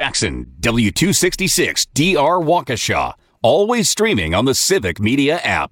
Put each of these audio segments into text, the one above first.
Jackson, W266 DR Waukesha. Always streaming on the Civic Media app.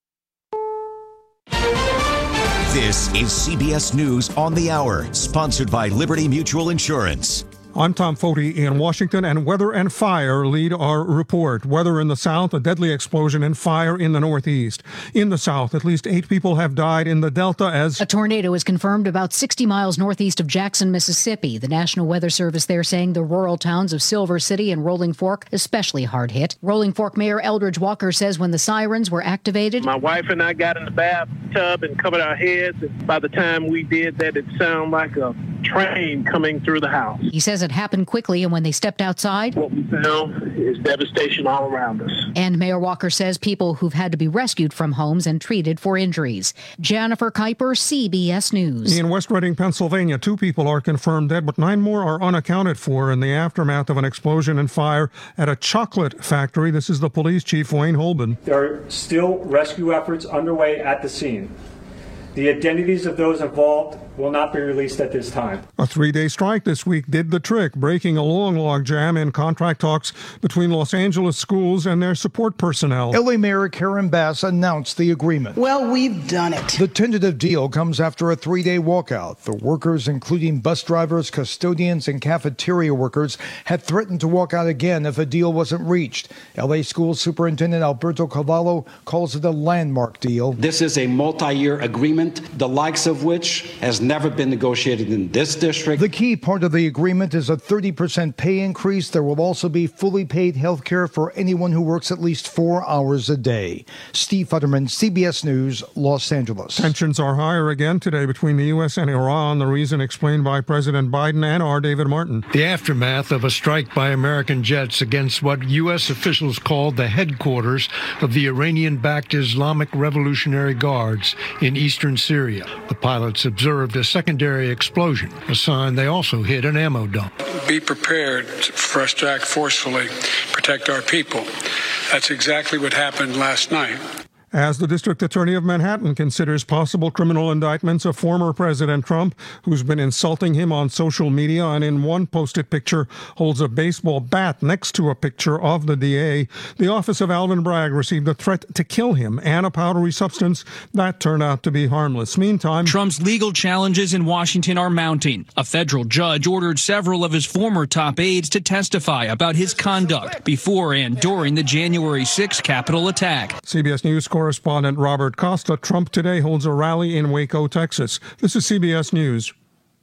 This is CBS News on the Hour, sponsored by Liberty Mutual Insurance. I'm Tom Foti in Washington, and weather and fire lead our report. Weather in the south, a deadly explosion and fire in the northeast. In the south, at least 8 people have died in the Delta as a tornado is confirmed about 60 miles northeast of Jackson, Mississippi. The National Weather Service there saying the rural towns of Silver City and Rolling Fork especially hard hit. Rolling Fork Mayor Eldridge Walker says when the sirens were activated, my wife and I got in the bathtub and covered our heads. By the time we did that, it sounded like a train coming through the house. He says it happened quickly, and when they stepped outside, what we found is devastation all around us. And Mayor Walker says people who've had to be rescued from homes and treated for injuries. Jennifer Kuiper, CBS News. In West Reading, Pennsylvania, 2 people are confirmed dead, but 9 more are unaccounted for in the aftermath of an explosion and fire at a chocolate factory. This is the police chief, Wayne Holben. There are still rescue efforts underway at the scene. The identities of those involved will not be released at this time. A 3-day strike this week did the trick, breaking a long log jam in contract talks between Los Angeles schools and their support personnel. LA Mayor Karen Bass announced the agreement. Well, we've done it. The tentative deal comes after a 3-day walkout. The workers, including bus drivers, custodians, and cafeteria workers, had threatened to walk out again if a deal wasn't reached. LA School Superintendent Alberto Cavallo calls it a landmark deal. This is a multi-year agreement, the likes of which has never been negotiated in this district. The key part of the agreement is a 30% pay increase. There will also be fully paid health care for anyone who works at least 4 hours a day. Steve Futterman, CBS News, Los Angeles. Tensions are higher again today between the U.S. and Iran. The reason explained by President Biden and R. David Martin. The aftermath of a strike by American jets against what U.S. officials called the headquarters of the Iranian-backed Islamic Revolutionary Guards in eastern Syria. The pilots observed a secondary explosion, a sign they also hit an ammo dump. Be prepared for us to act forcefully, protect our people. That's exactly what happened last night. As the District Attorney of Manhattan considers possible criminal indictments of former President Trump, who's been insulting him on social media and in one posted picture holds a baseball bat next to a picture of the DA, the office of Alvin Bragg received a threat to kill him and a powdery substance that turned out to be harmless. Meantime, Trump's legal challenges in Washington are mounting. A federal judge ordered several of his former top aides to testify about his conduct before and during the January 6th Capitol attack. CBS News correspondent Robert Costa. Trump today holds a rally in Waco, Texas. This is CBS News.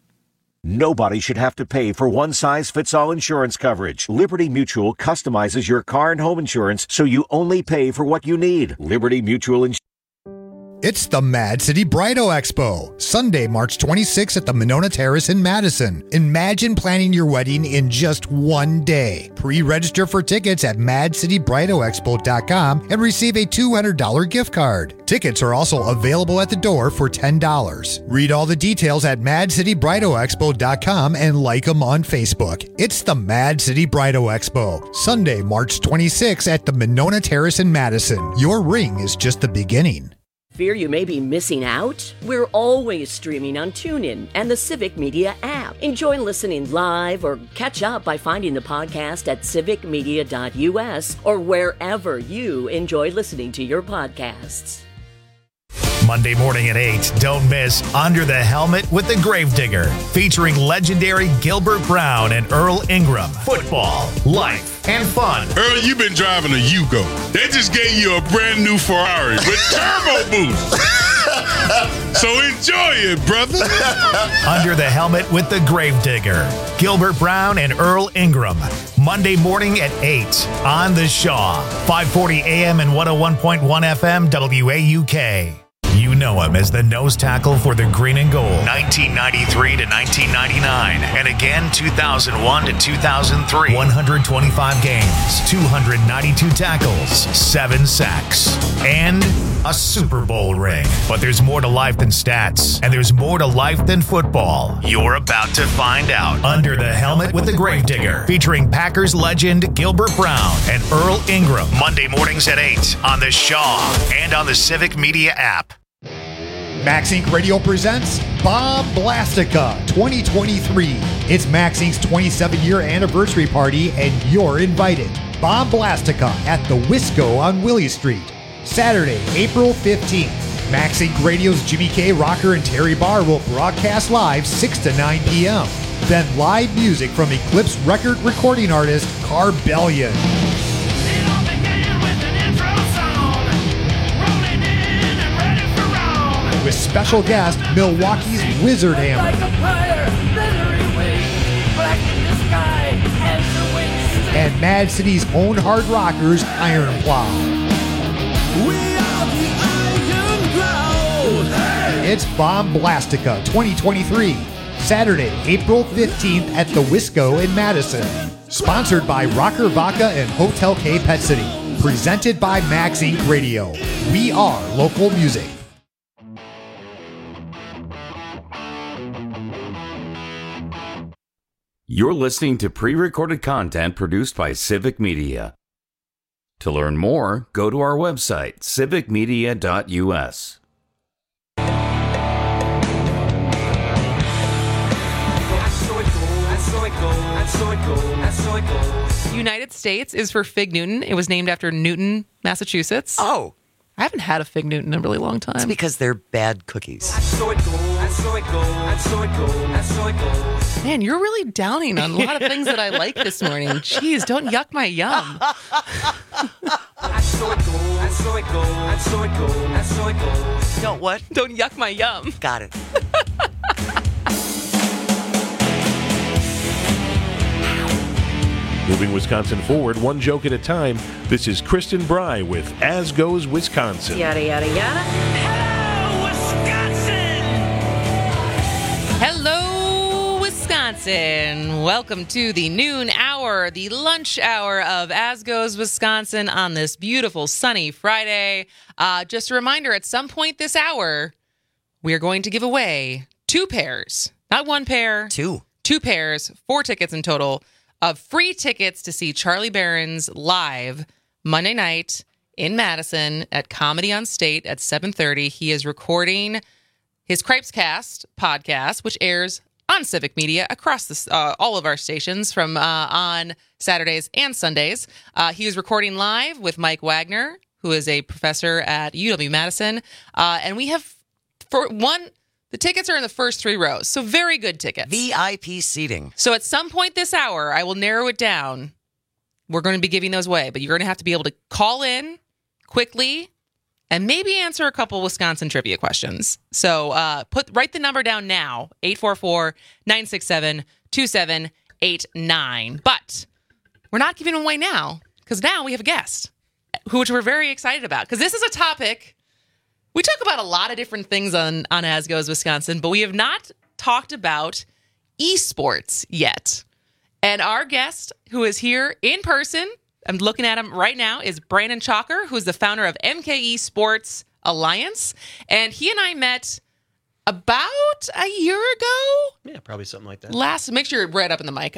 Nobody should have to pay for one-size-fits-all insurance coverage. Liberty Mutual customizes your car and home insurance so you only pay for what you need. Liberty Mutual Insurance. It's the Mad City Bridal Expo, Sunday, March 26th at the Monona Terrace in Madison. Imagine planning your wedding in just one day. Pre-register for tickets at madcitybridalexpo.com and receive a $200 gift card. Tickets are also available at the door for $10. Read all the details at madcitybridalexpo.com and like them on Facebook. It's the Mad City Bridal Expo, Sunday, March 26th at the Monona Terrace in Madison. Your ring is just the beginning. Fear you may be missing out? We're always streaming on TuneIn and the Civic Media app. Enjoy listening live or catch up by finding the podcast at civicmedia.us or wherever you enjoy listening to your podcasts. Monday morning at 8, don't miss Under the Helmet with the Gravedigger, featuring legendary Gilbert Brown and Earl Ingram. Football, life, and fun. Earl, you've been driving a Yugo. They just gave you a brand new Ferrari with turbo boost. So enjoy it, brother. Under the Helmet with the Gravedigger, Gilbert Brown and Earl Ingram. Monday morning at 8 on The Shaw, 540 AM and 101.1 FM WAUK. You know him as the nose tackle for the Green and Gold, 1993 to 1999, and again 2001 to 2003. 125 games, 292 tackles, 7 sacks, and a Super Bowl ring. But there's more to life than stats, and there's more to life than football. You're about to find out. Under the Helmet with the Gravedigger, featuring Packers legend Gilbert Brown and Earl Ingram. Monday mornings at 8 on The Shaw and on the Civic Media app. Max Inc. Radio presents Bomb Blastica 2023. It's Max Inc.'s 27-year anniversary party, and you're invited. Bomb Blastica at the Wisco on Willie Street. Saturday, April 15th. Max Inc. Radio's Jimmy K. Rocker and Terry Barr will broadcast live 6 to 9 p.m. Then live music from Eclipse record recording artist Carbellion. With special guest, Milwaukee's Wizard Hammer. And Mad City's own hard rockers, Iron Plow. It's Bomb Blastica 2023, Saturday, April 15th at the Wisco in Madison. Sponsored by Rocker Vodka and Hotel K Pet City. Presented by Max Inc. Radio. We are local music. You're listening to pre-recorded content produced by Civic Media. To learn more, go to our website, civicmedia.us. United States is for Fig Newton. It was named after Newton, Massachusetts. Oh. I haven't had a Fig Newton in a really long time. It's because they're bad cookies. Man, you're really downing on a lot of things that I like this morning. Jeez, don't yuck my yum. Don't what? Don't yuck my yum. Got it. Moving Wisconsin forward, one joke at a time. This is Kristen Bry with As Goes Wisconsin. Yada, yada, yada. Hello, Wisconsin. Welcome to the noon hour, the lunch hour of As Goes Wisconsin on this beautiful sunny Friday. Just a reminder, at some point this hour, we are going to give away 2 pairs, not 1 pair. 2 pairs, 4 tickets in total, of free tickets to see Charlie Berens live Monday night in Madison at Comedy on State at 7:30. He is recording his Cripescast podcast, which airs on Civic Media across all of our stations from on Saturdays and Sundays. He was recording live with Mike Wagner, who is a professor at UW-Madison. And we have, the tickets are in the first 3 rows, so very good tickets. VIP seating. So at some point this hour, I will narrow it down. We're going to be giving those away, but you're going to have to be able to call in quickly and maybe answer a couple Wisconsin trivia questions. So write the number down now, 844-967-2789. But we're not giving them away now, because now we have a guest, which we're very excited about, because this is a topic. We talk about a lot of different things on As Goes Wisconsin, but we have not talked about esports yet. And our guest, who is here in person, I'm looking at him right now, is Brandon Chalker, who is the founder of MKE Sports Alliance. And he and I met about a year ago. Yeah, probably something like that. Make sure you're right up in the mic.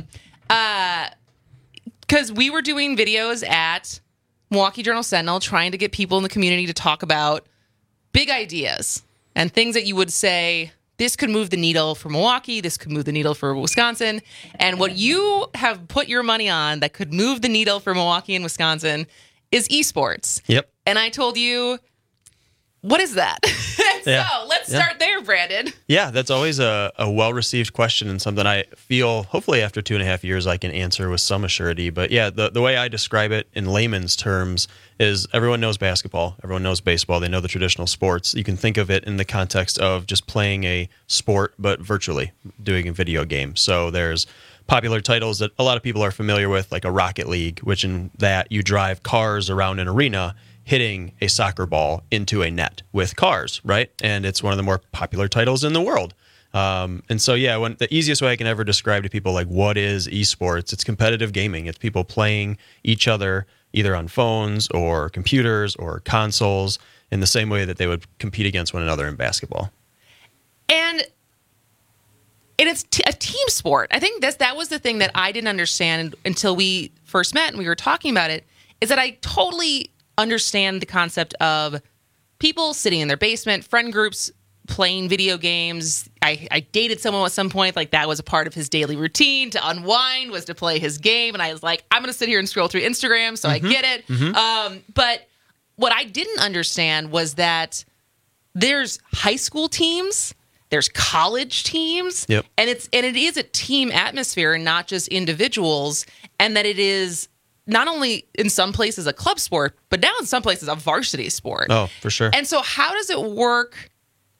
Because we were doing videos at Milwaukee Journal-Sentinel trying to get people in the community to talk about big ideas and things that you would say, this could move the needle for Milwaukee, this could move the needle for Wisconsin. And what you have put your money on that could move the needle for Milwaukee and Wisconsin is esports. Yep. And I told you, what is that? So let's start there, Brandon. Yeah, that's always a well-received question and something I feel, hopefully after 2.5 years, I can answer with some assurity. But yeah, the way I describe it in layman's terms is everyone knows basketball, everyone knows baseball, they know the traditional sports. You can think of it in the context of just playing a sport, but virtually, doing a video game. So there's popular titles that a lot of people are familiar with, like a Rocket League, which in that you drive cars around an arena hitting a soccer ball into a net with cars, right? And it's one of the more popular titles in the world. And so, yeah, the easiest way I can ever describe to people, like, what is esports? It's competitive gaming. It's people playing each other either on phones or computers or consoles in the same way that they would compete against one another in basketball. And it's a team sport. I think that was the thing that I didn't understand until we first met and we were talking about it, is that I totally understand the concept of people sitting in their basement, friend groups playing video games. I dated someone at some point, like that was a part of his daily routine to unwind, was to play his game. And I was like, I'm going to sit here and scroll through Instagram, so I get it. But what I didn't understand was that there's high school teams, there's college teams, and it is a team atmosphere and not just individuals, and that it is not only in some places a club sport, but now in some places a varsity sport. Oh, for sure. And so how does it work?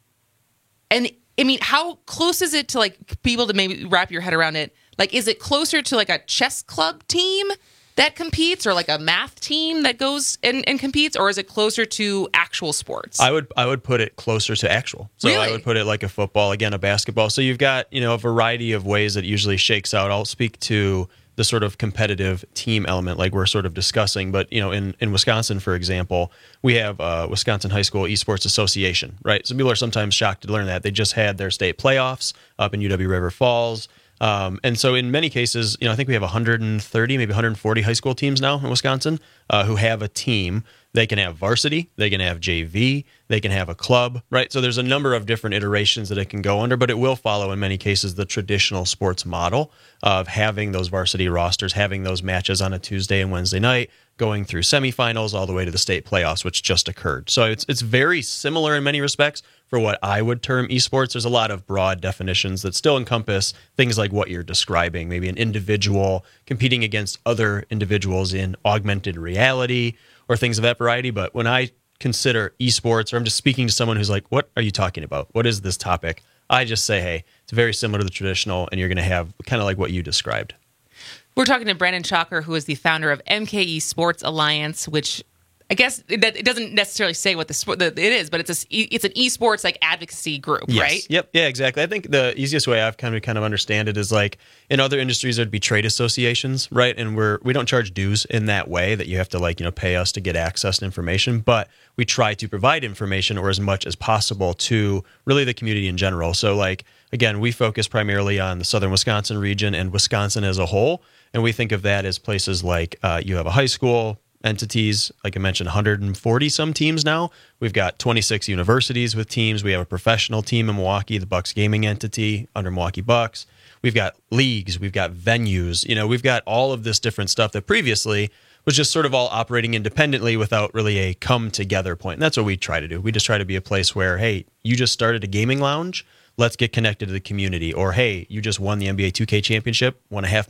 And I mean, how close is it to like people to maybe wrap your head around it? Like, is it closer to like a chess club team that competes, or like a math team that goes and competes, or is it closer to actual sports? I would put it closer to actual. So really? I would put it like a football, again, a basketball. So you've got, a variety of ways that it usually shakes out. I'll speak to the sort of competitive team element like we're sort of discussing. But, in Wisconsin, for example, we have Wisconsin High School Esports Association, right? So people are sometimes shocked to learn that. They just had their state playoffs up in UW River Falls. And so in many cases, I think we have 130, maybe 140 high school teams now in Wisconsin who have a team. They can have varsity, they can have JV, they can have a club, right? So there's a number of different iterations that it can go under, but it will follow in many cases the traditional sports model of having those varsity rosters, having those matches on a Tuesday and Wednesday night, going through semifinals all the way to the state playoffs, which just occurred. So it's very similar in many respects for what I would term esports. There's a lot of broad definitions that still encompass things like what you're describing, maybe an individual competing against other individuals in augmented reality or things of that variety. But when I consider esports, or I'm just speaking to someone who's like, what are you talking about? What is this topic? I just say, hey, it's very similar to the traditional, and you're going to have kind of like what you described. We're talking to Brandon Chalker, who is the founder of MKE Sports Alliance, which I guess that it doesn't necessarily say what the sport it is, but it's an esports like advocacy group, yes. Right? Yep. Yeah, exactly. I think the easiest way I've kind of understand it is like in other industries there'd be trade associations, right? And we don't charge dues in that way that you have to pay us to get access to information, but we try to provide information or as much as possible to really the community in general. So like again, we focus primarily on the southern Wisconsin region and Wisconsin as a whole, and we think of that as places like you have a high school, entities, like I mentioned, 140 some teams now. We've got 26 universities with teams. We have a professional team in Milwaukee, the Bucks gaming entity under Milwaukee Bucks. We've got leagues, we've got venues, we've got all of this different stuff that previously was just sort of all operating independently without really a come together point. And that's what we try to do. We just try to be a place where, hey, you just started a gaming lounge, let's get connected to the community. Or, hey, you just won the NBA 2K championship, won $500,000.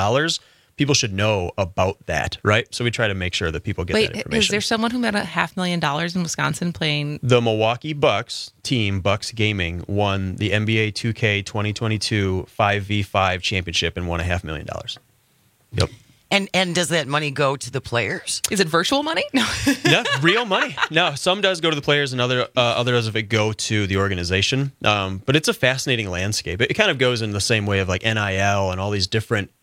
People should know about that, right? So we try to make sure that people get that information. Is there someone who made $500,000 in Wisconsin playing? The Milwaukee Bucks team, Bucks Gaming, won the NBA 2K 2022 5v5 championship and won $500,000. Yep. And does that money go to the players? Is it virtual money? No. No, real money. No, some does go to the players and others of it go to the organization. But it's a fascinating landscape. It kind of goes in the same way of like NIL and all these different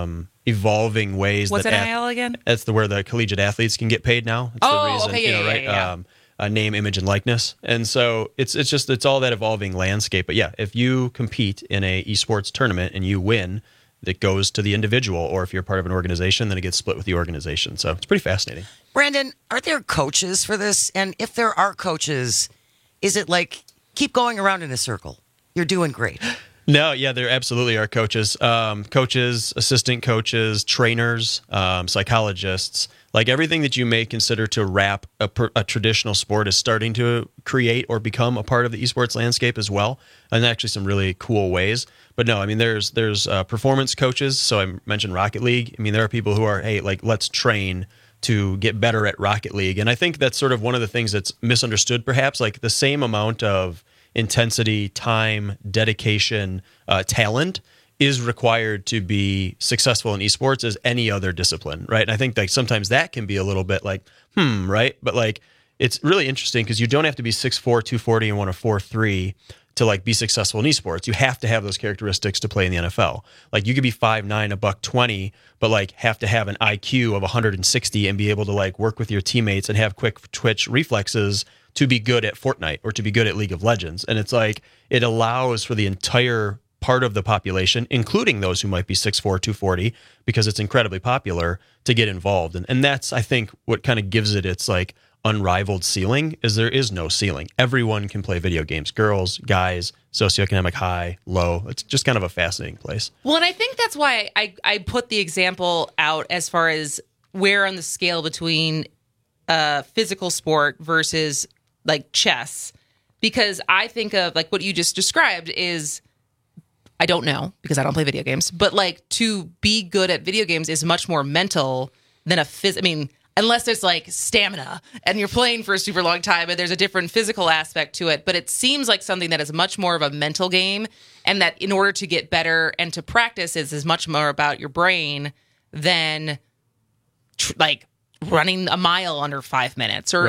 evolving ways. What's NIL again? That's where the collegiate athletes can get paid now. It's the reason, okay, yeah. Name, image, and likeness. And so it's all that evolving landscape. But yeah, if you compete in a esports tournament and you win, that goes to the individual, or if you're part of an organization, then it gets split with the organization. So it's pretty fascinating. Brandon, are there coaches for this? And if there are coaches, is it like keep going around in a circle? You're doing great. No, yeah, there absolutely are coaches. Coaches, assistant coaches, trainers, psychologists. Like everything that you may consider to wrap a traditional sport is starting to create or become a part of the esports landscape as well, and actually some really cool ways. But no, I mean, there's performance coaches. So I mentioned Rocket League. I mean, there are people who are, hey, like let's train to get better at Rocket League, and I think that's sort of one of the things that's misunderstood, perhaps. Like the same amount of intensity, time, dedication, talent is required to be successful in esports as any other discipline, right? And I think like sometimes that can be a little bit like, right? But like it's really interesting because you don't have to be 6'4", 240 and 104.3 to like be successful in esports. You have to have those characteristics to play in the NFL. Like you could be 5'9", $120, but like have to have an IQ of 160 and be able to like work with your teammates and have quick twitch reflexes to be good at Fortnite or to be good at League of Legends. And it's like it allows for the entire part of the population, including those who might be 6'4", 240, because it's incredibly popular, to get involved. And that's, I think, what kind of gives it its like unrivaled ceiling is there is no ceiling. Everyone can play video games, girls, guys, socioeconomic high, low. It's just kind of a fascinating place. Well, and I think that's why I put the example out as far as where on the scale between physical sport versus like chess, because I think of like what you just described is, I don't know because I don't play video games, but like to be good at video games is much more mental than unless there's like stamina and you're playing for a super long time and there's a different physical aspect to it. But it seems like something that is much more of a mental game, and that in order to get better and to practice is much more about your brain than like running a mile under 5 minutes or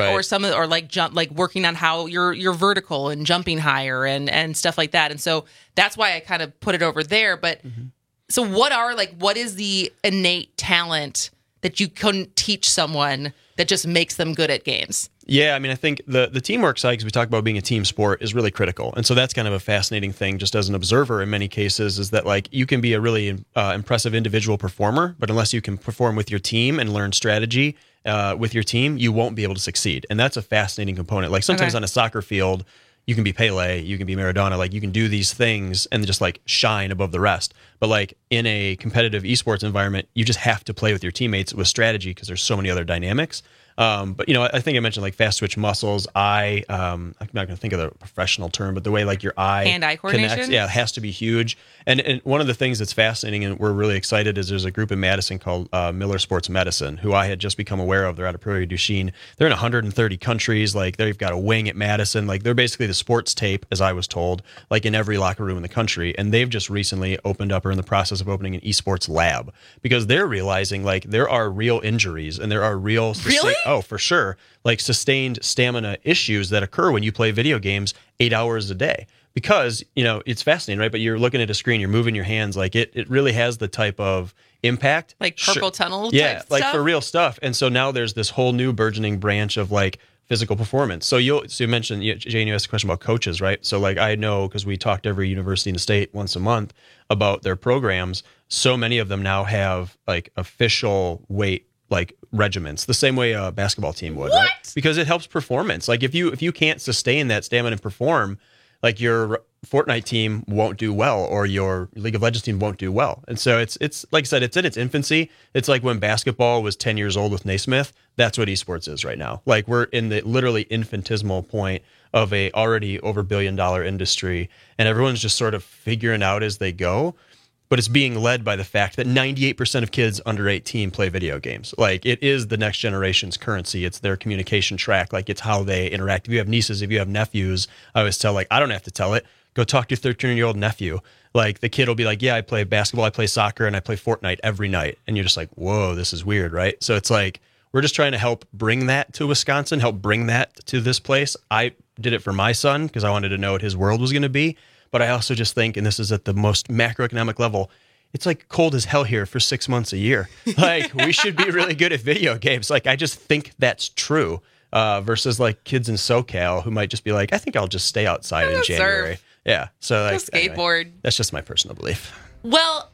like working on how you're vertical and jumping higher and stuff like that. And so that's why I kind of put it over there. But so what is the innate talent that you couldn't teach someone that just makes them good at games? Yeah, I mean, I think the teamwork side, because we talk about being a team sport, is really critical. And so that's kind of a fascinating thing just as an observer in many cases, is that like you can be a really impressive individual performer, but unless you can perform with your team and learn strategy with your team, you won't be able to succeed. And that's a fascinating component. Like sometimes on a soccer field, you can be Pele, you can be Maradona, like you can do these things and just like shine above the rest. But like in a competitive esports environment, you just have to play with your teammates with strategy because there's so many other dynamics. But, you know, I think I mentioned like fast twitch muscles, I'm not going to think of the professional term, but the way like your eye hand-eye coordination connects, it has to be huge. And one of the things that's fascinating and we're really excited is there's a group in Madison called Miller Sports Medicine, who I had just become aware of. They're out of Prairie du Chien. They're in 130 countries. Like they've got a wing at Madison. Like they're basically the sports tape, as I was told, like in every locker room in the country. And they've just recently opened up or in the process of opening an esports lab because they're realizing like there are real injuries and there are real... Really? Oh, for sure. Like sustained stamina issues that occur when you play video games 8 hours a day. Because, you know, it's fascinating, right? But you're looking at a screen, you're moving your hands. Like it really has the type of impact. Like carpal tunnel type stuff? Like for real stuff. And so now there's this whole new burgeoning branch of like physical performance. So you mentioned, Jane, you asked a question about coaches, right? So like I know, because we talk to every university in the state once a month about their programs, so many of them now have like official weight like regiments, the same way a basketball team would, right? Because it helps performance. Like if you can't sustain that stamina and perform, like your Fortnite team won't do well or your League of Legends team won't do well. And so it's like I said, it's in its infancy. It's like when basketball was 10 years old with Naismith. That's what esports is right now. Like we're in the literally infinitesimal point of a already over $1 billion industry, and everyone's just sort of figuring out as they go. But it's being led by the fact that 98% of kids under 18 play video games. Like it is the next generation's currency. It's their communication track. Like it's how they interact. If you have nieces, if you have nephews, I always tell, like, I don't have to tell it. Go talk to your 13-year-old nephew. Like the kid will be like, yeah, I play basketball, I play soccer, and I play Fortnite every night. And you're just like, whoa, this is weird, right? So it's like, we're just trying to help bring that to Wisconsin, help bring that to this place. I did it for my son because I wanted to know what his world was going to be. But I also just think, and this is at the most macroeconomic level, it's like cold as hell here for 6 months a year. Like we should be really good at video games. Like I just think that's true versus like kids in SoCal who might just be like, I think I'll just stay outside in January. Surf. Yeah. So like skateboard. Anyway, that's just my personal belief. Well,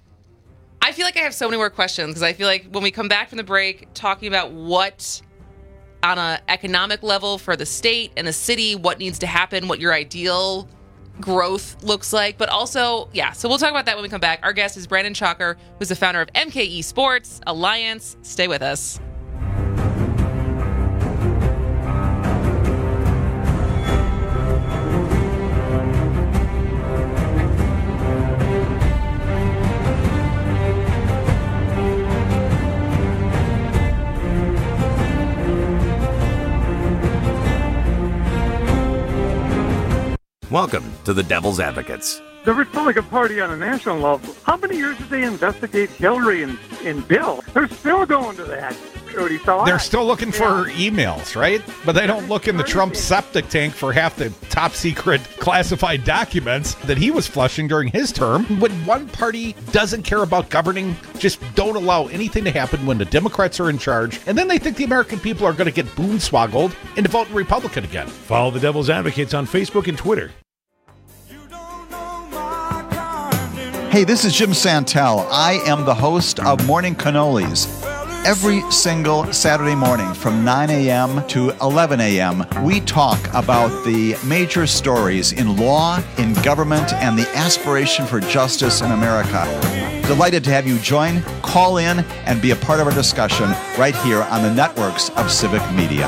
I feel like I have so many more questions because I feel like when we come back from the break talking about what on an economic level for the state and the city, what needs to happen, what your ideal growth looks like, but also, so we'll talk about that when we come back. Our guest is Brandon Chalker, who's the founder of MKE Sports Alliance. Stay with us. Welcome to the Devil's Advocates. The Republican Party on a national level, how many years did they investigate Hillary and Bill? They're still going to that. They're still looking for emails, right? But they don't look in the Trump septic tank for half the top secret classified documents that he was flushing during his term. When one party doesn't care about governing, just don't allow anything to happen when the Democrats are in charge, and then they think the American people are going to get boonswoggled into voting Republican again. Follow the Devil's Advocates on Facebook and Twitter. Hey, this is Jim Santel. I am the host of Morning Cannolis. Every single Saturday morning from 9 a.m. to 11 a.m., we talk about the major stories in law, in government, and the aspiration for justice in America. Delighted to have you join, call in, and be a part of our discussion right here on the networks of Civic Media.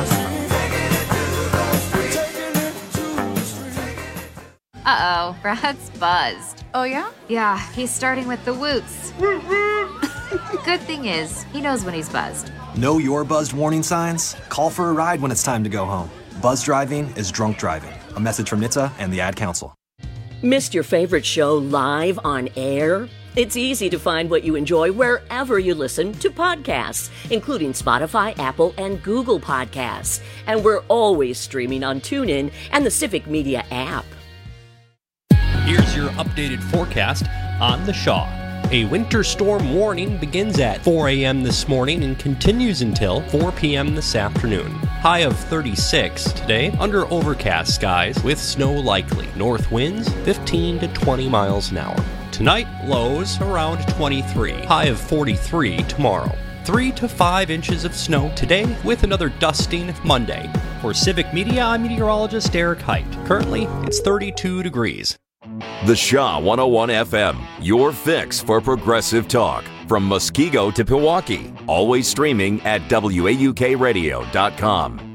Uh-oh, Brad's buzzed. Oh, yeah? Yeah, he's starting with the woots. Good thing is, he knows when he's buzzed. Know your buzzed warning signs? Call for a ride when it's time to go home. Buzz driving is drunk driving. A message from NHTSA and the Ad Council. Missed your favorite show live on air? It's easy to find what you enjoy wherever you listen to podcasts, including Spotify, Apple, and Google Podcasts. And we're always streaming on TuneIn and the Civic Media app. Here's your updated forecast on the Shaw. A winter storm warning begins at 4 a.m. this morning and continues until 4 p.m. this afternoon. High of 36 today under overcast skies with snow likely. North winds 15 to 20 miles an hour. Tonight, lows around 23. High of 43 tomorrow. 3 to 5 inches of snow today with another dusting Monday. For Civic Media, I'm meteorologist Eric Height. Currently, it's 32 degrees. The Shaw 101 FM, your fix for progressive talk. From Muskego to Pewaukee. Always streaming at WAUKradio.com.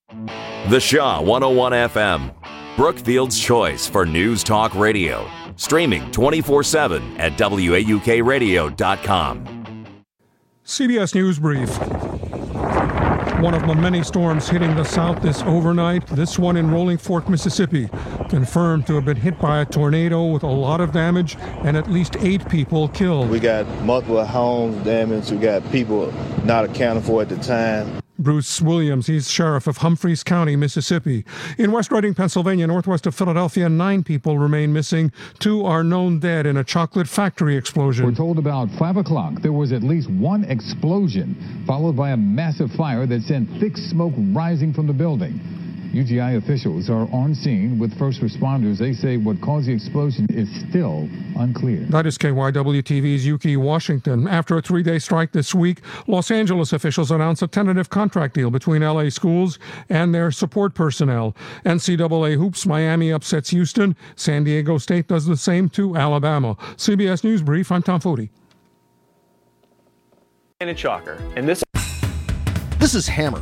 The Shaw 101 FM, Brookfield's choice for news talk radio. Streaming 24/7 at WAUKradio.com. CBS News Brief. One of the many storms hitting the South this overnight, this one in Rolling Fork, Mississippi, confirmed to have been hit by a tornado with a lot of damage and at least 8 people killed. We got multiple homes damaged. We got people not accounted for at the time. Bruce Williams, he's sheriff of Humphreys County, Mississippi. In West Reading, Pennsylvania, northwest of Philadelphia, 9 people remain missing. 2 are known dead in a chocolate factory explosion. We're told about 5 o'clock there was at least 1 explosion, followed by a massive fire that sent thick smoke rising from the building. UGI officials are on scene with first responders. They say what caused the explosion is still unclear. That is KYW-TV's Yuki Washington. After a 3-day strike this week, Los Angeles officials announced a tentative contract deal between LA schools and their support personnel. NCAA hoops, Miami upsets Houston. San Diego State does the same to Alabama. CBS News Brief, I'm Tom Foti. And a chalker. And this is Hammer.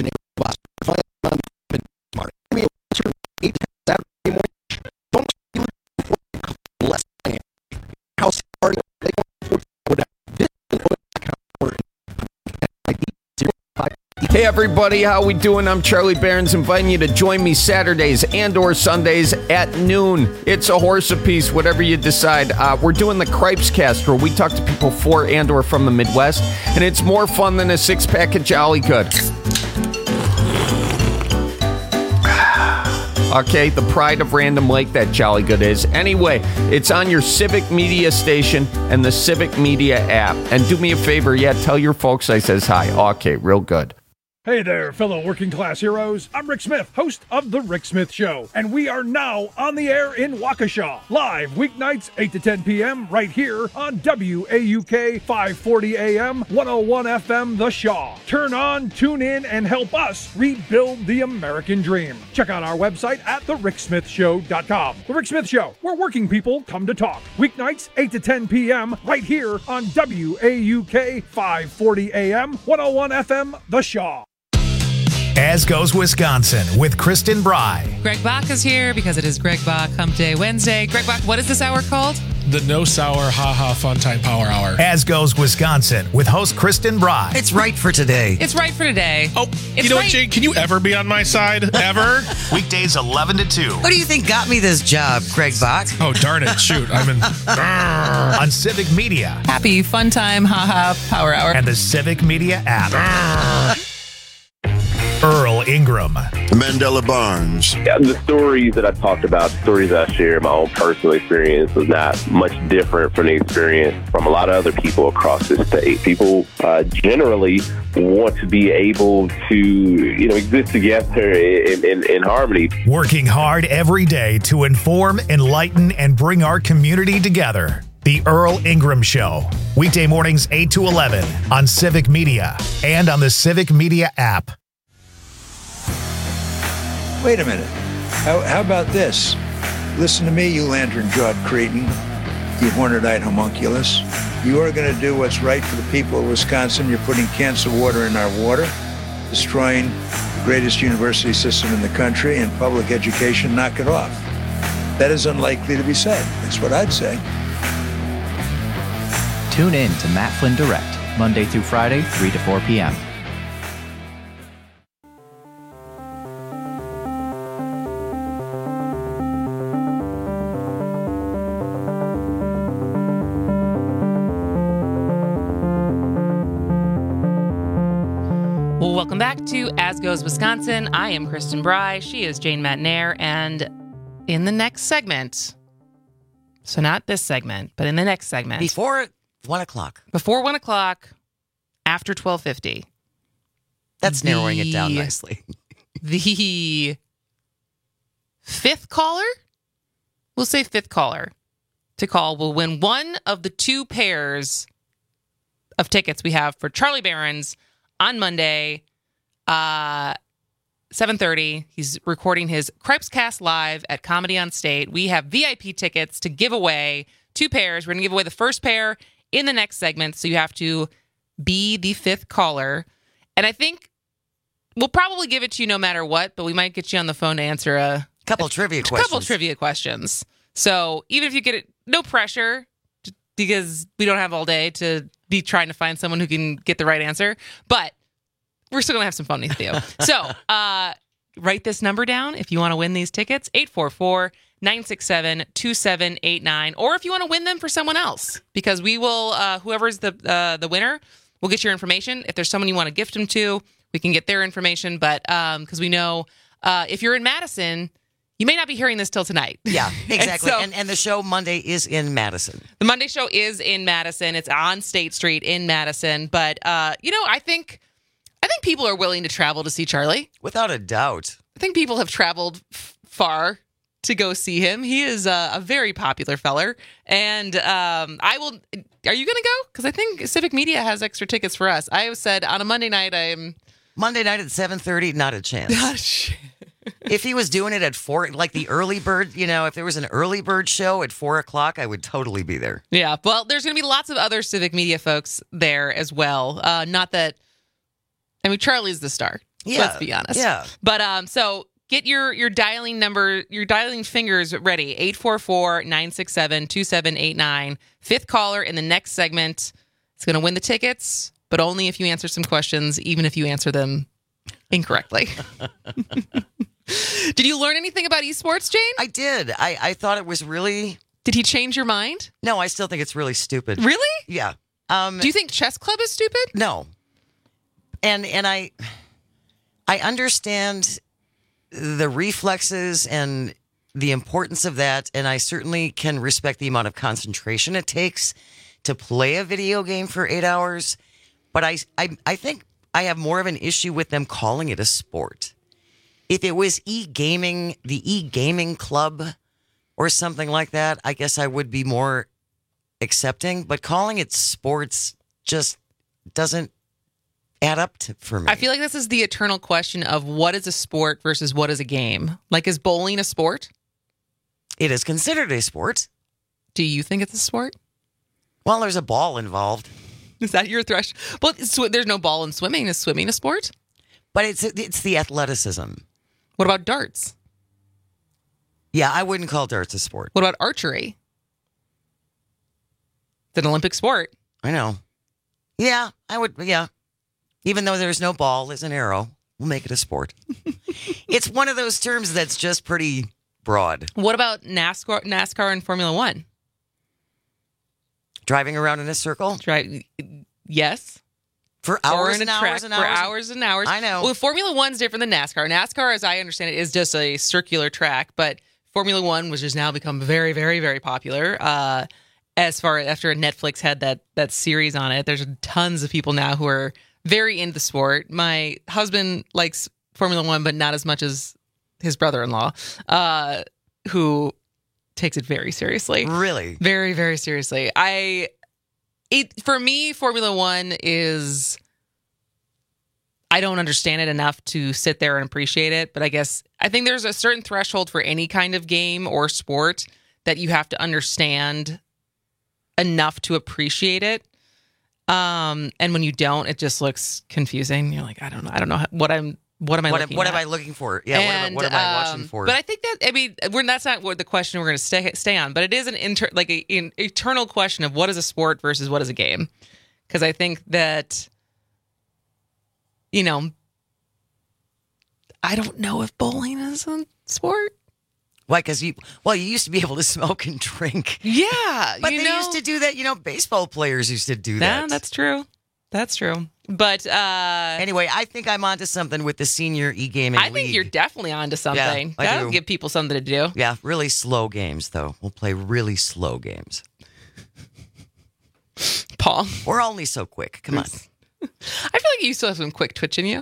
Hey everybody, how we doing? I'm Charlie Barons, inviting you to join me Saturdays and/or Sundays at noon. It's a horse apiece, whatever you decide. We're doing the Cripes Cast, where we talk to people for and/or from the Midwest, and it's more fun than a 6-pack of Jolly Good. Okay, the pride of Random Lake, that Jolly Good is. Anyway, it's on your Civic Media station and the Civic Media app. And do me a favor, tell your folks I says hi. Okay, real good. Hey there, fellow working class heroes. I'm Rick Smith, host of The Rick Smith Show, and we are now on the air in Waukesha, live weeknights 8 to 10 p.m. right here on WAUK 540 AM, 101 FM, The Shaw. Turn on, tune in, and help us rebuild the American dream. Check out our website at thericksmithshow.com. The Rick Smith Show, where working people come to talk. Weeknights 8 to 10 p.m. right here on WAUK 540 AM, 101 FM, The Shaw. As Goes Wisconsin with Kristen Bry. Greg Bach is here because it is Greg Bach Hump Day Wednesday. Greg Bach, what is this hour called? The No Sour Ha Ha Fun Time Power Hour. As Goes Wisconsin with host Kristen Bry. It's right for today. It's right for today. Oh, you know what, Jake? Can you ever be on my side? Ever? Weekdays 11 to 2. What do you think got me this job, Greg Bach? Oh, darn it. Shoot. I'm in. On Civic Media. Happy Fun Time Ha Ha Power Hour. And the Civic Media app. Earl Ingram. Mandela Barnes. Yeah, the stories that I talked about, the stories that I shared, my own personal experience was not much different from the experience from a lot of other people across the state. People generally want to be able to, exist together in harmony. Working hard every day to inform, enlighten, and bring our community together. The Earl Ingram Show. Weekday mornings 8 to 11 on Civic Media and on the Civic Media app. Wait a minute. How about this? Listen to me, you lantern-jawed cretin, you horned-eyed homunculus. You are going to do what's right for the people of Wisconsin. You're putting cancer water in our water, destroying the greatest university system in the country and public education. Knock it off. That is unlikely to be said. That's what I'd say. Tune in to Matt Flynn Direct, Monday through Friday, 3 to 4 p.m. Welcome back to As Goes Wisconsin. I am Kristen Bry. She is Jane Matnair. And in the next segment, so not this segment, but in the next segment. Before 1 o'clock. Before 1 o'clock, after 12:50. That's narrowing it down nicely. The fifth caller, we'll say fifth caller, to call will win one of the 2 pairs of tickets we have for Charlie Barons on Monday, 7:30. He's recording his Cripes Cast live at Comedy on State. We have VIP tickets to give away, 2 pairs. We're going to give away the first pair in the next segment, so you have to be the fifth caller. And I think We'll probably give it to you no matter what, but we might get you on the phone to answer a couple trivia questions. So even if you get it, no pressure, because we don't have all day to be trying to find someone who can get the right answer. But we're still going to have some fun with you. So write this number down if you want to win these tickets, 844-967-2789. Or if you want to win them for someone else, because we will, whoever's the winner, we'll get your information. If there's someone you want to gift them to, we can get their information. But because we know if you're in Madison, you may not be hearing this till tonight. Yeah, exactly. And the show Monday is in Madison. The Monday show is in Madison. It's on State Street in Madison. But, I think people are willing to travel to see Charlie. Without a doubt. I think people have traveled far to go see him. He is a very popular feller. And are you going to go? Because I think Civic Media has extra tickets for us. I have said on a Monday night, Monday night at 7:30, not a chance. If he was doing it at 4, like the early bird, if there was an early bird show at 4 o'clock, I would totally be there. Yeah, well, there's going to be lots of other Civic Media folks there as well. Not that, Charlie's the star. Yeah, let's be honest. Yeah, but so get your dialing number, your dialing fingers ready. 844-967-2789. Fifth caller in the next segment is going to win the tickets, but only if you answer some questions, even if you answer them incorrectly. Did you learn anything about esports, Jane? I did. I thought it was really... Did he change your mind? No, I still think it's really stupid. Really? Yeah. Do you think Chess Club is stupid? No. And I understand the reflexes and the importance of that, and I certainly can respect the amount of concentration it takes to play a video game for 8 hours, but I think I have more of an issue with them calling it a sport. If it was the e-gaming club or something like that, I guess I would be more accepting. But calling it sports just doesn't add up for me. I feel like this is the eternal question of what is a sport versus what is a game. Like, is bowling a sport? It is considered a sport. Do you think it's a sport? Well, there's a ball involved. Is that your threshold? Well, there's no ball in swimming. Is swimming a sport? But it's the athleticism. What about darts? Yeah, I wouldn't call darts a sport. What about archery? It's an Olympic sport. I know. Yeah, I would. Yeah. Even though there's no ball, there's an arrow. We'll make it a sport. It's one of those terms that's just pretty broad. What about NASCAR and Formula One? Driving around in a circle? Yes. For hours and hours and hours. For hours and hours. I know. Well, Formula One's different than NASCAR. NASCAR, as I understand it, is just a circular track, but Formula One, which has now become very, very, very popular. As far after Netflix had that series on it, there's tons of people now who are very into the sport. My husband likes Formula One, but not as much as his brother-in-law, who takes it very seriously. Really? Very, very seriously. For me, Formula One is, I don't understand it enough to sit there and appreciate it, but I think there's a certain threshold for any kind of game or sport that you have to understand enough to appreciate it. And when you don't, it just looks confusing. You're like, I don't know what am I looking for? Yeah, what am I watching for? But I think that's not what the question we're going to stay on. But it is an eternal question of what is a sport versus what is a game. Because I think that, I don't know if bowling is a sport. Why? Because you used to be able to smoke and drink. Yeah, but they used to do that. Baseball players used to do that. Yeah, that's true. That's true. But anyway, I think I'm onto something with the senior e-gaming league. I think you're definitely onto something. Yeah, That'll give people something to do. Yeah, really slow games, though. We'll play really slow games. Paul. We're only so quick. Come on. I feel like you still have some quick twitch in you.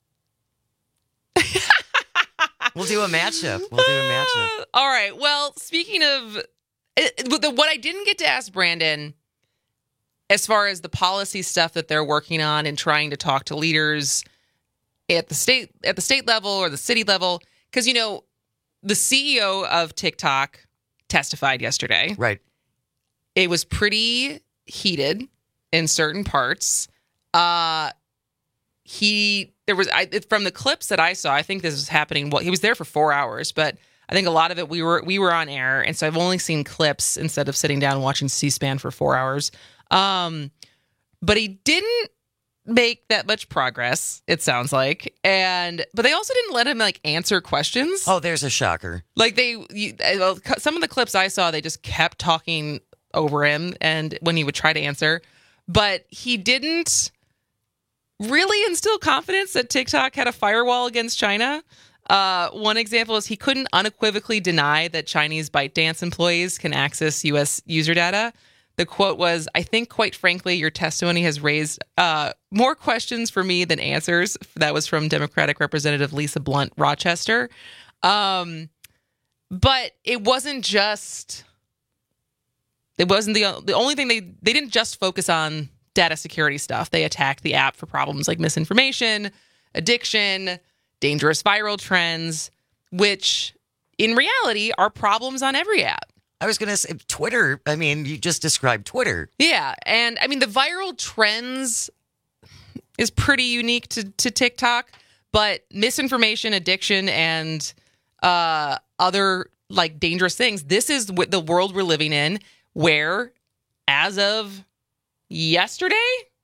We'll do a matchup. All right. Well, speaking of what I didn't get to ask Brandon, as far as the policy stuff that they're working on and trying to talk to leaders at the state level or the city level, because the CEO of TikTok testified yesterday. Right. It was pretty heated in certain parts. He there was from the clips that I saw, I think this was happening. Well, he was there for 4 hours, but I think a lot of it we were on air, and so I've only seen clips instead of sitting down and watching C-SPAN for 4 hours. But he didn't make that much progress, it sounds like, but they also didn't let him answer questions. Oh, there's a shocker. Some of the clips I saw, they just kept talking over him, and when he would try to answer, but he didn't really instill confidence that TikTok had a firewall against China. One example is he couldn't unequivocally deny that Chinese ByteDance employees can access U.S. user data. The quote was, "I think, quite frankly, your testimony has raised more questions for me than answers." That was from Democratic Representative Lisa Blunt, Rochester. But it wasn't just... It wasn't the only thing. They didn't just focus on data security stuff. They attacked the app for problems like misinformation, addiction, dangerous viral trends, which in reality are problems on every app. I was going to say Twitter. I mean, you just described Twitter. Yeah. And I mean, the viral trends is pretty unique to TikTok, but misinformation, addiction, and other dangerous things. This is the world we're living in, where as of yesterday,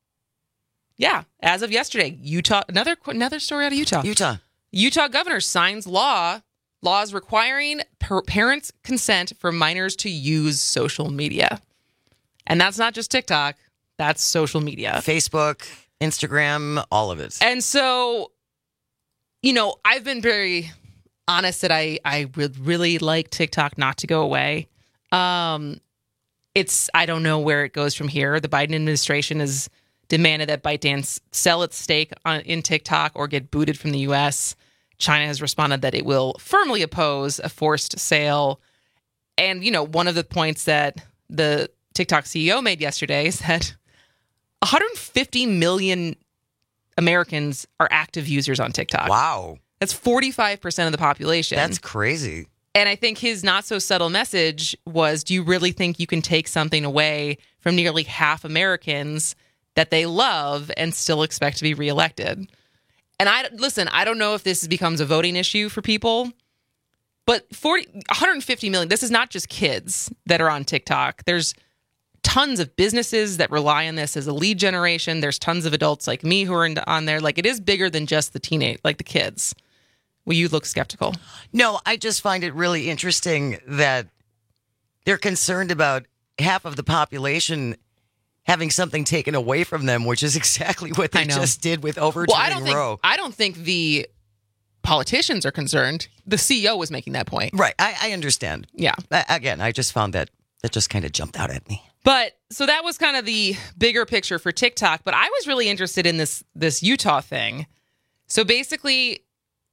Utah, another story out of Utah governor signs laws requiring parents' consent for minors to use social media. And that's not just TikTok, that's social media. Facebook, Instagram, all of it. And so, I've been very honest that I would really like TikTok not to go away. I don't know where it goes from here. The Biden administration has demanded that ByteDance sell its stake in TikTok or get booted from the U.S. China has responded that it will firmly oppose a forced sale. And, one of the points that the TikTok CEO made yesterday is that 150 million Americans are active users on TikTok. Wow. That's 45% of the population. That's crazy. And I think his not so subtle message was, do you really think you can take something away from nearly half Americans that they love and still expect to be reelected? And I don't know if this becomes a voting issue for people, but 150 million, this is not just kids that are on TikTok. There's tons of businesses that rely on this as a lead generation. There's tons of adults like me who are on there. It is bigger than just the the kids. Well, you look skeptical. No, I just find it really interesting that they're concerned about half of the population having something taken away from them, which is exactly what they just did with overturning Roe. I don't think the politicians are concerned. The CEO was making that point. Right. I understand. Yeah. Again, I just found that just kind of jumped out at me. But so that was kind of the bigger picture for TikTok. But I was really interested in this Utah thing. So basically,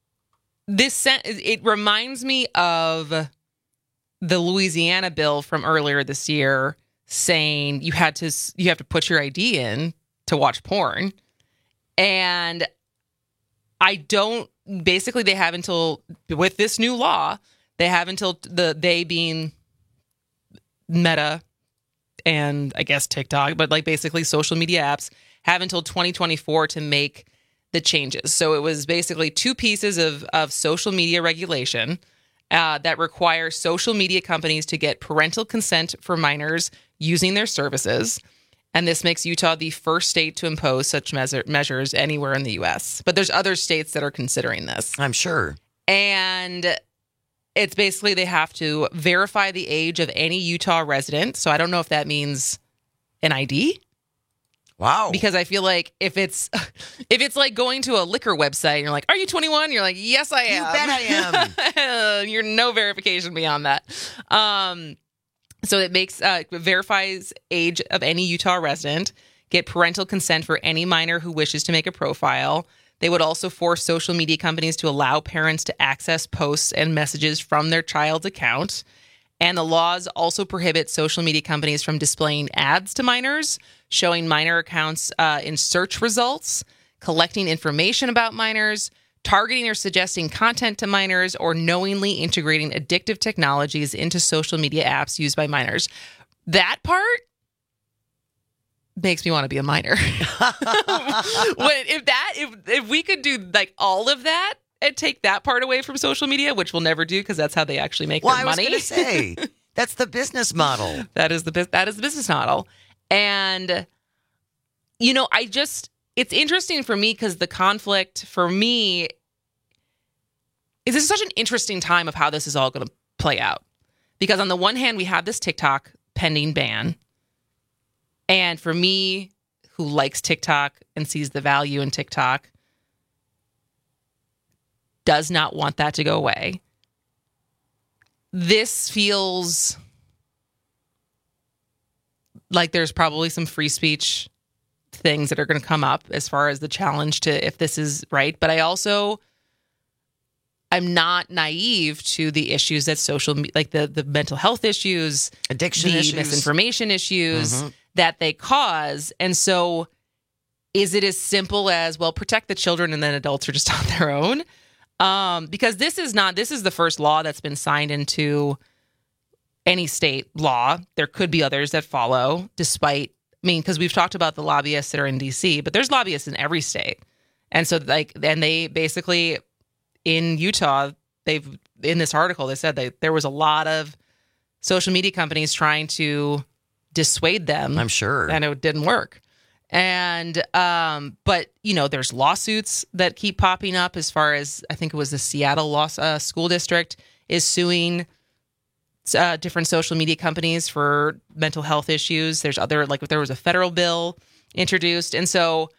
it reminds me of the Louisiana bill from earlier this year, saying you have to put your ID in to watch porn. And basically they have until, with this new law, they have until they being Meta and I guess TikTok, but basically social media apps have until 2024 to make the changes. So it was basically two pieces of social media regulation that require social media companies to get parental consent for minors using their services. And this makes Utah the first state to impose such measures anywhere in the U.S. But there's other states that are considering this. I'm sure. And it's basically they have to verify the age of any Utah resident. So I don't know if that means an ID. Wow. Because I feel like if it's like going to a liquor website and you're like, are you 21? You're like, yes, I am. You bet I am. You're no verification beyond that. So it makes verifies age of any Utah resident, get parental consent for any minor who wishes to make a profile. They would also force social media companies to allow parents to access posts and messages from their child's account. And the laws also prohibit social media companies from displaying ads to minors, showing minor accounts in search results, collecting information about minors, targeting or suggesting content to minors, or knowingly integrating addictive technologies into social media apps used by minors. That part, makes me want to be a minor. If we could do like all of that and take that part away from social media, which we'll never do because that's how they actually make their money. I was going to say, that's the business model. That is the business model. And, it's interesting for me because the conflict for me is this is such an interesting time of how this is all going to play out. Because on the one hand, we have this TikTok pending ban. And for me, who likes TikTok and sees the value in TikTok, does not want that to go away. This feels like there's probably some free speech things that are going to come up as far as the challenge to if this is right. But I'm not naive to the issues that like the mental health issues, addiction issues, misinformation issues that they cause. And so is it as simple as, well, protect the children and then adults are just on their own? Because this is the first law that's been signed into any state law. There could be others that follow because we've talked about the lobbyists that are in DC, but there's lobbyists in every state. And so they basically in Utah, in this article, they said that there was a lot of social media companies trying to dissuade them. I'm sure. And it didn't work. And, but there's lawsuits that keep popping up as far as, I think it was the Seattle school district is suing different social media companies for mental health issues. There's there was a federal bill introduced. And so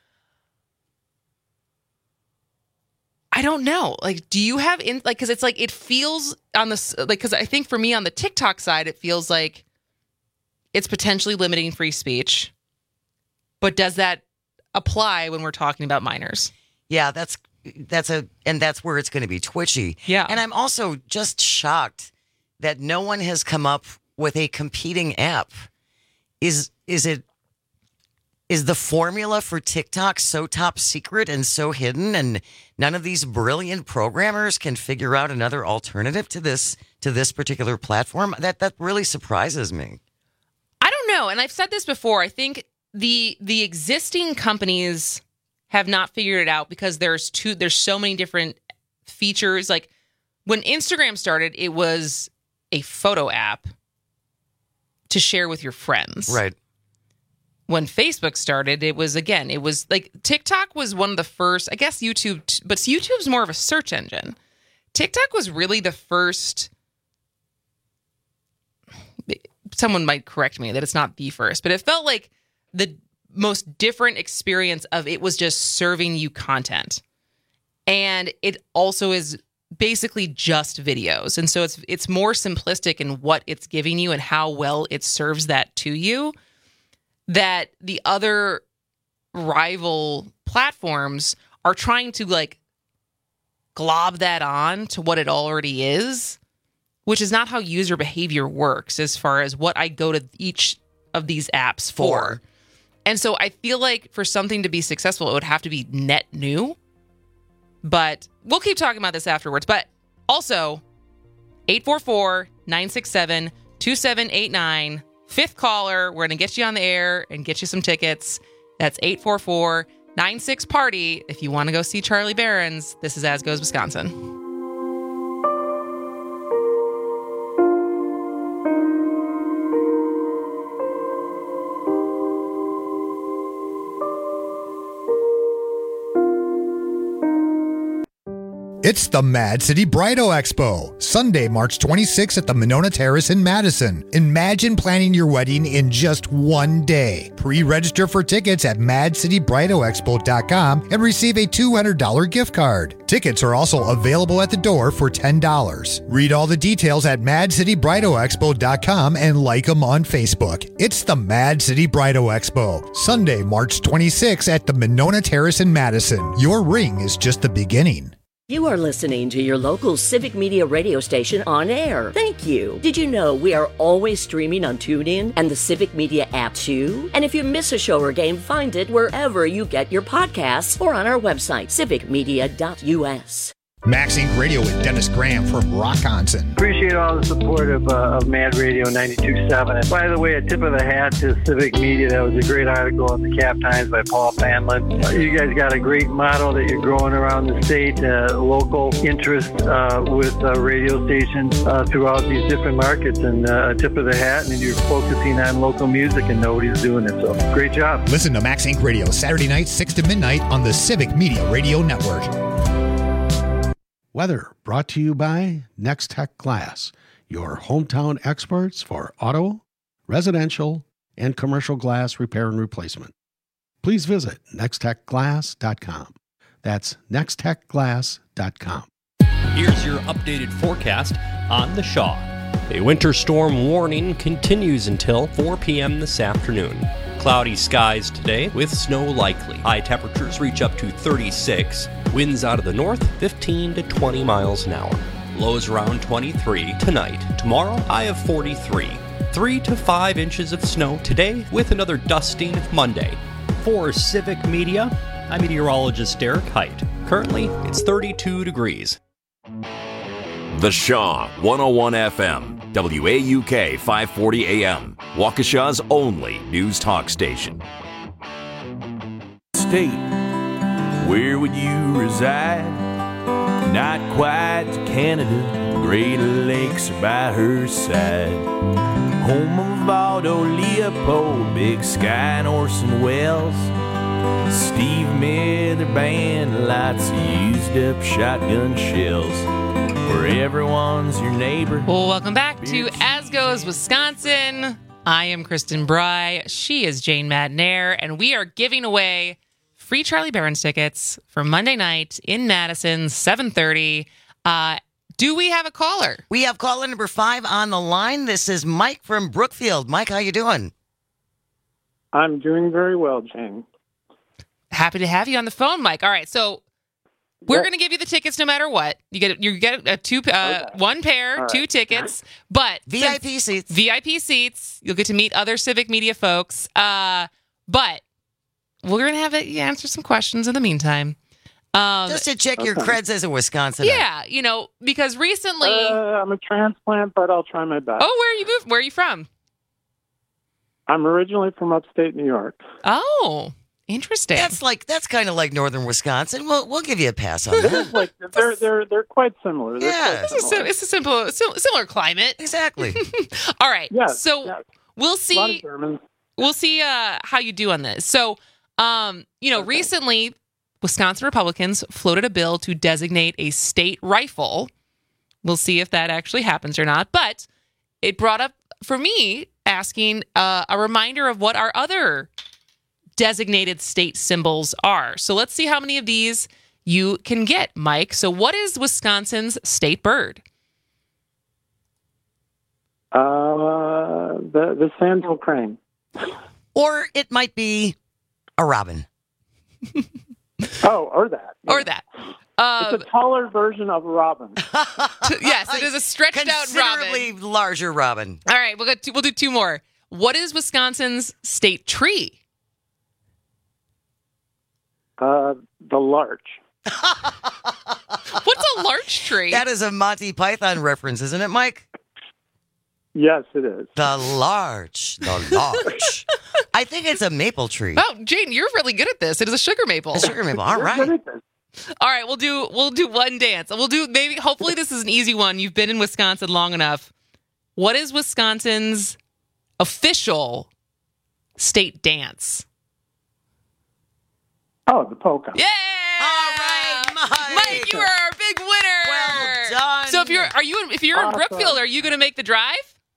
I don't know. Like, do you have because it's like, it feels on this, because I think for me on the TikTok side, it feels like it's potentially limiting free speech. But does that apply when we're talking about minors? Yeah, that's where it's going to be twitchy. Yeah. And I'm also just shocked that no one has come up with a competing app. Is the formula for TikTok so top secret and so hidden, and none of these brilliant programmers can figure out another alternative to this particular platform? That really surprises me. I don't know. And I've said this before. I think the existing companies have not figured it out because there's so many different features. Like when Instagram started, it was a photo app to share with your friends. Right. When Facebook started, it was like TikTok was one of the first, I guess YouTube, but YouTube's more of a search engine. TikTok was really the first. Someone might correct me that it's not the first, but it felt like the most different experience of it was just serving you content. And it also is basically just videos. And so it's more simplistic in what it's giving you and how well it serves that to you, that the other rival platforms are trying to like glob that on to what it already is, which is not how user behavior works as far as what I go to each of these apps for. And so I feel like for something to be successful, it would have to be net new. But we'll keep talking about this afterwards. But also, 844-967-2789. Fifth caller. We're going to get you on the air and get you some tickets. That's 844-96-PARTY. If you want to go see Charlie Behrens, this is As Goes Wisconsin. It's the Mad City Bridal Expo, Sunday, March 26th at the Monona Terrace in Madison. Imagine planning your wedding in just one day. Pre-register for tickets at madcitybridalexpo.com and receive a $200 gift card. Tickets are also available at the door for $10. Read all the details at madcitybridalexpo.com and like them on Facebook. It's the Mad City Bridal Expo, Sunday, March 26th at the Monona Terrace in Madison. Your ring is just the beginning. You are listening to your local Civic Media radio station on air. Thank you. Did you know we are always streaming on TuneIn and the Civic Media app too? And if you miss a show or game, find it wherever you get your podcasts or on our website, civicmedia.us. Max Inc. Radio with Dennis Graham from Rockonson. Appreciate all the support of Mad Radio 92.7. And by the way, a tip of the hat to Civic Media. That was a great article in the Cap Times by Paul Panlin. You guys got a great model that you're growing around the state, local interest with radio stations throughout these different markets. And a tip of the hat, and you're focusing on local music and nobody's doing it. So great job. Listen to Max Inc. Radio Saturday night, 6 to midnight on the Civic Media Radio Network. Weather brought to you by Next Tech Glass, your hometown experts for auto, residential, and commercial glass repair and replacement. Please visit nexttechglass.com. That's nexttechglass.com. Here's your updated forecast on the Shaw. A winter storm warning continues until 4 p.m. this afternoon. Cloudy skies today with snow likely. High temperatures reach up to 36. Winds out of the north 15 to 20 miles an hour. Lows around 23 tonight. Tomorrow, high of 43. 3 to 5 inches of snow today with another dusting Monday. For Civic Media, I'm meteorologist Derek Height. Currently, it's 32 degrees. The Shaw, 101 FM, WAUK 540 AM, Waukesha's only news talk station. State, where would you reside? Not quite to Canada, the Great Lakes are by her side. Home of Valdo, Leopold, Big Sky, and Orson Welles. Steve Miller Band, lots of used up shotgun shells. Where everyone's your neighbor. Well, welcome back to As Goes Wisconsin. I am Kristen Bry. She is Jane Madnair, and we are giving away free Charlie Barron's tickets for Monday night in Madison, 7:30. Do we have a caller? We have caller number 5 on the line. This is Mike from Brookfield. Mike, how you doing? I'm doing very well, Jane. Happy to have you on the phone, Mike. All right, so we're going to give you the tickets no matter what. You get one pair, right. 2 tickets, but VIP seats. VIP seats. You'll get to meet other Civic Media folks. But we're going to have you answer some questions in the meantime. Just to check your creds as a Wisconsinite. Yeah, because recently I'm a transplant, but I'll try my best. Oh, where are you moved? Where are you from? I'm originally from upstate New York. Oh. Interesting. That's kind of like northern Wisconsin. We'll give you a pass on that. They're quite similar. It's a similar climate. Exactly. All right. Yes, so we'll see. We'll see how you do on this. So, recently, Wisconsin Republicans floated a bill to designate a state rifle. We'll see if that actually happens or not. But it brought up for me asking a reminder of what our other designated state symbols are. So let's see how many of these you can get, Mike. So what is Wisconsin's state bird? The sandhill crane. Or it might be a robin. Or that. Or that. It's a taller version of a robin. Yes, it is a stretched out robin. Considerably larger robin. All right, we'll do 2 more. What is Wisconsin's state tree? The larch. What's a larch tree? That is a Monty Python reference, isn't it, Mike? Yes, it is. The larch. I think it's a maple tree. Oh, Jane, you're really good at this. It is a sugar maple. A sugar maple. All right. All right, we'll do one dance. Hopefully this is an easy one. You've been in Wisconsin long enough. What is Wisconsin's official state dance? Oh, the polka. Yeah! All right, Mike, you are our big winner. Well done. So if you're in Brookfield, are you going to make the drive?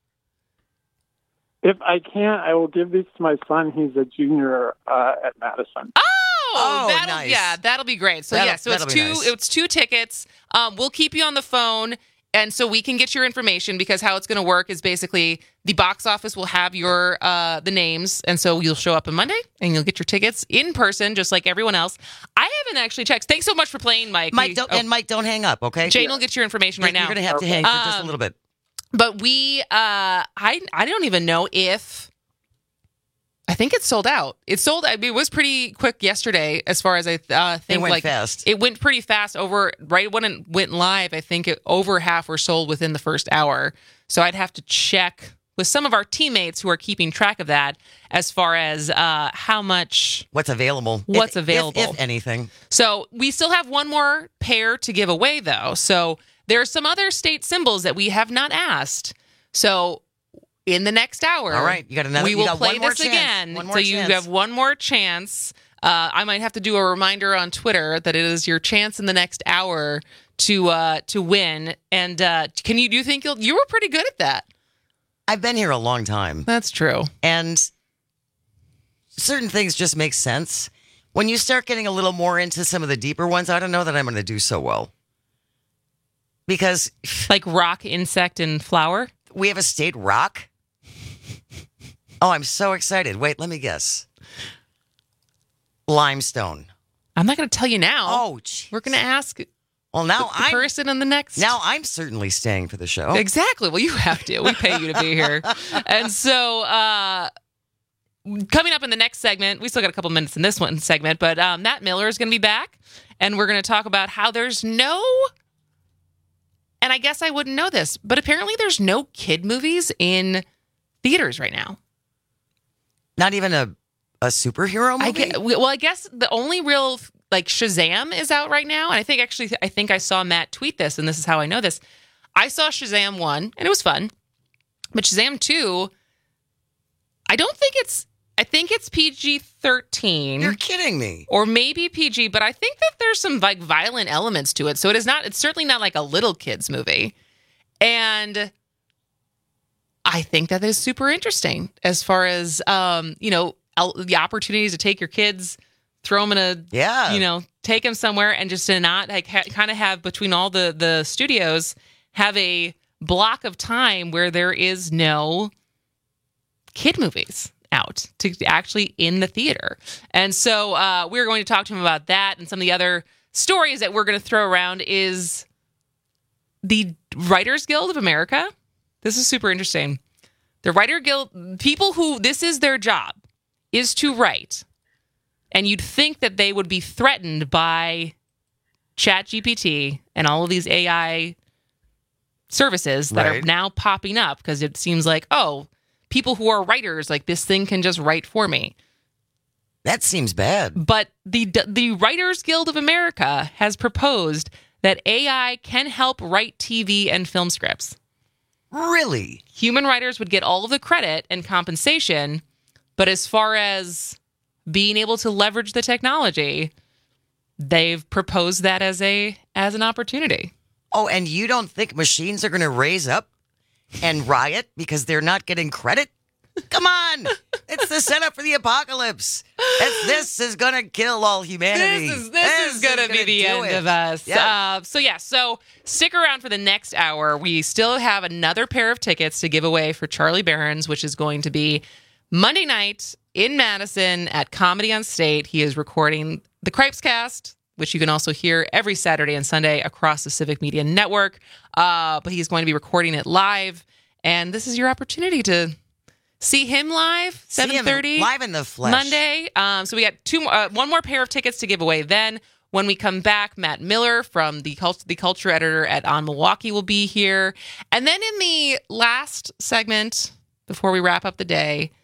If I can, I will give these to my son. He's a junior at Madison. Oh, nice. Yeah, that'll be great. So it's 2 tickets. We'll keep you on the phone. And so we can get your information, because how it's going to work is basically the box office will have your the names, and so you'll show up on Monday and you'll get your tickets in person, just like everyone else. I haven't actually checked. Thanks so much for playing, Mike. Mike, don't hang up, okay? Jane will get your information right now. You're going to have to hang for just a little bit. But I don't even know if I think it's sold out. It was pretty quick yesterday, as far as I think. It went fast. It went pretty fast. Right when it went live, I think over half were sold within the first hour. So I'd have to check with some of our teammates who are keeping track of that, as far as what's available, if anything. So we still have one more pair to give away, though. So there are some other state symbols that we have not asked. So in the next hour, all right, we will play this again. So you have one more chance. I might have to do a reminder on Twitter that it is your chance in the next hour to win. And do you think you were pretty good at that? I've been here a long time. That's true. And certain things just make sense. When you start getting a little more into some of the deeper ones, I don't know that I'm going to do so well. Because... like rock, insect, and flower? We have a state rock? Oh, I'm so excited. Wait, let me guess. Limestone. I'm not going to tell you now. Oh, geez. We're going to ask... well, now the person in the next. Now I'm certainly staying for the show. Exactly. Well, you have to. We pay you to be here. And so, coming up in the next segment, we still got a couple minutes in this one segment, but Matt Miller is going to be back, and we're going to talk about how there's no. And I guess I wouldn't know this, but apparently there's no kid movies in theaters right now. Not even a superhero movie? I guess the only real. Like Shazam is out right now. And I think I saw Matt tweet this, and this is how I know this. I saw Shazam 1, and it was fun. But Shazam 2, I think it's PG-13. You're kidding me. Or maybe PG, but I think that there's some like violent elements to it. So it's certainly not like a little kid's movie. And I think that is super interesting as far as, the opportunities to take your kids, throw them in take them somewhere, and just to not like kind of have between all the studios have a block of time where there is no kid movies out to actually in the theater. And so we're going to talk to him about that, and some of the other stories that we're going to throw around is the Writers Guild of America. This is super interesting. The Writer Guild, people who this is their job is to write. And you'd think that they would be threatened by ChatGPT and all of these AI services that are now popping up, because it seems like, people who are writers, like this thing can just write for me. That seems bad. But the Writers Guild of America has proposed that AI can help write TV and film scripts. Really? Human writers would get all of the credit and compensation, but as far as being able to leverage the technology, they've proposed that as an opportunity. Oh, and you don't think machines are going to raise up and riot because they're not getting credit? Come on. It's the setup for the apocalypse. This is going to kill all humanity. This is going to be the end of us. Yeah. So stick around for the next hour. We still have another pair of tickets to give away for Charlie Berens, which is going to be Monday night in Madison at Comedy on State. He is recording the Cripes Cast, which you can also hear every Saturday and Sunday across the Civic Media Network. But he's going to be recording it live. And this is your opportunity to see him live, 7:30. Live in the flesh. Monday. So we got one more pair of tickets to give away then. When we come back, Matt Miller from the culture editor at On Milwaukee will be here. And then in the last segment, before we wrap up the day,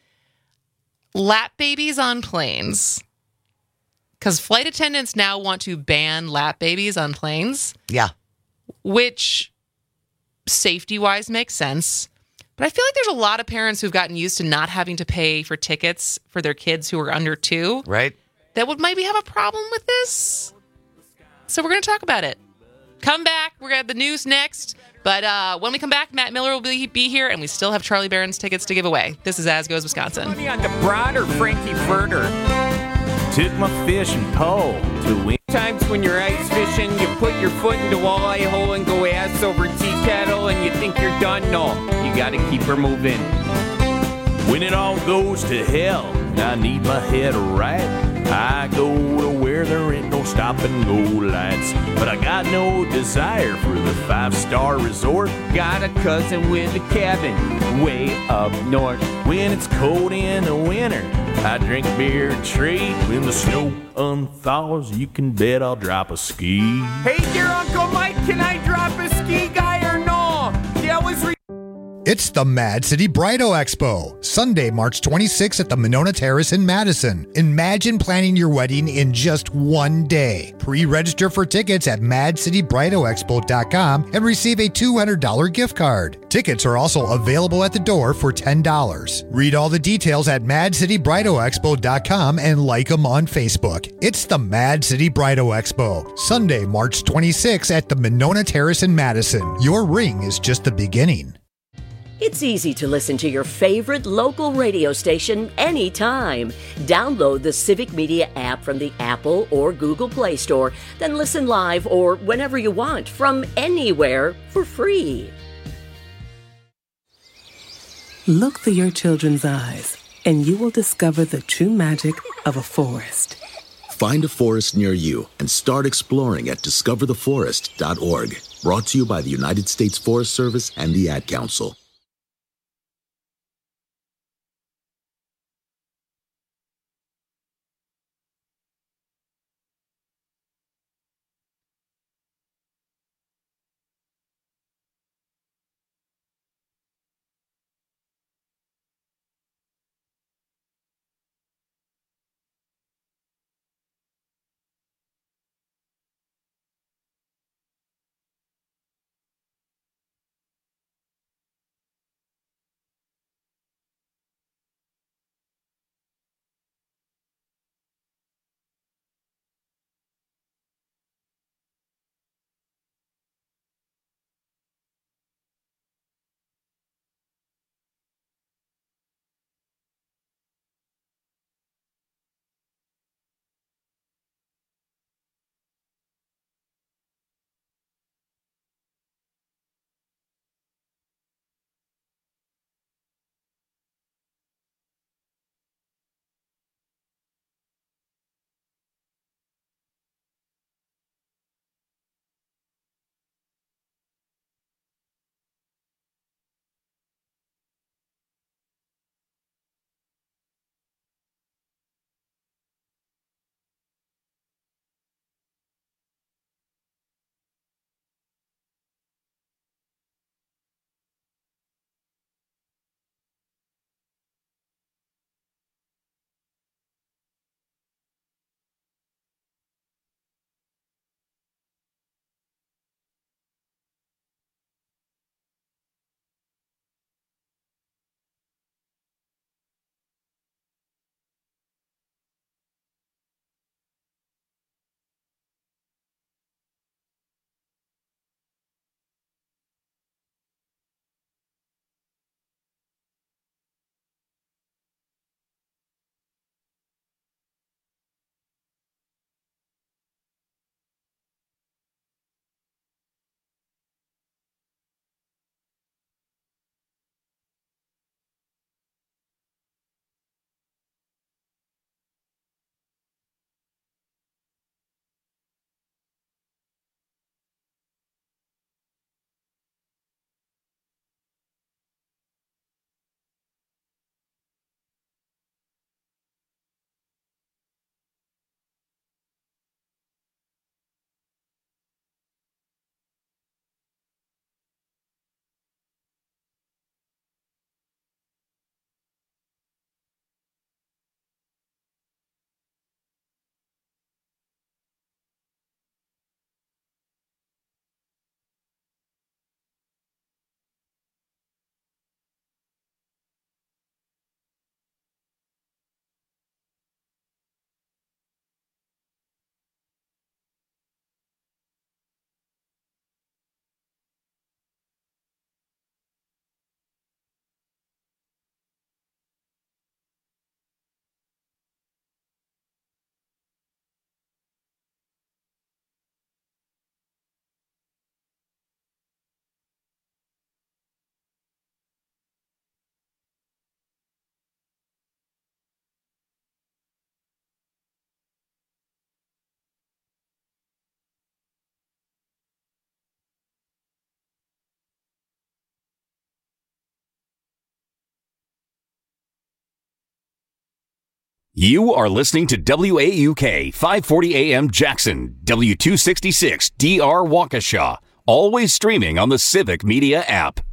lap babies on planes. Because flight attendants now want to ban lap babies on planes. Yeah. Which, safety-wise, makes sense. But I feel like there's a lot of parents who've gotten used to not having to pay for tickets for their kids who are under 2. Right. That would maybe have a problem with this. So we're going to talk about it. Come back. We're going to have the news next. But when we come back, Matt Miller will be here, and we still have Charlie Berens tickets to give away. This is As Goes Wisconsin. Money on the Broad or Frankie Furter? Took my fishing pole to win. Times when you're ice fishing, you put your foot in the walleye hole and go ass over tea kettle, and you think you're done. No, you got to keep her moving. When it all goes to hell, I need my head right. I go to where there ain't no stop and go lights, but I got no desire for the 5-star resort. Got a cousin with a cabin way up north. When it's cold in the winter, I drink beer and trade. When the snow unthaws, you can bet I'll drop a ski. Hey, dear Uncle Mike, can I drop a ski guy or no? That was It's the Mad City Bridal Expo, Sunday, March 26th at the Monona Terrace in Madison. Imagine planning your wedding in just one day. Pre-register for tickets at madcitybridalexpo.com and receive a $200 gift card. Tickets are also available at the door for $10. Read all the details at madcitybridalexpo.com and like them on Facebook. It's the Mad City Bridal Expo, Sunday, March 26th at the Monona Terrace in Madison. Your ring is just the beginning. It's easy to listen to your favorite local radio station anytime. Download the Civic Media app from the Apple or Google Play Store, then listen live or whenever you want from anywhere for free. Look through your children's eyes, and you will discover the true magic of a forest. Find a forest near you and start exploring at discovertheforest.org. Brought to you by the United States Forest Service and the Ad Council. You are listening to WAUK 540 AM Jackson, W266 DR Waukesha, always streaming on the Civic Media app.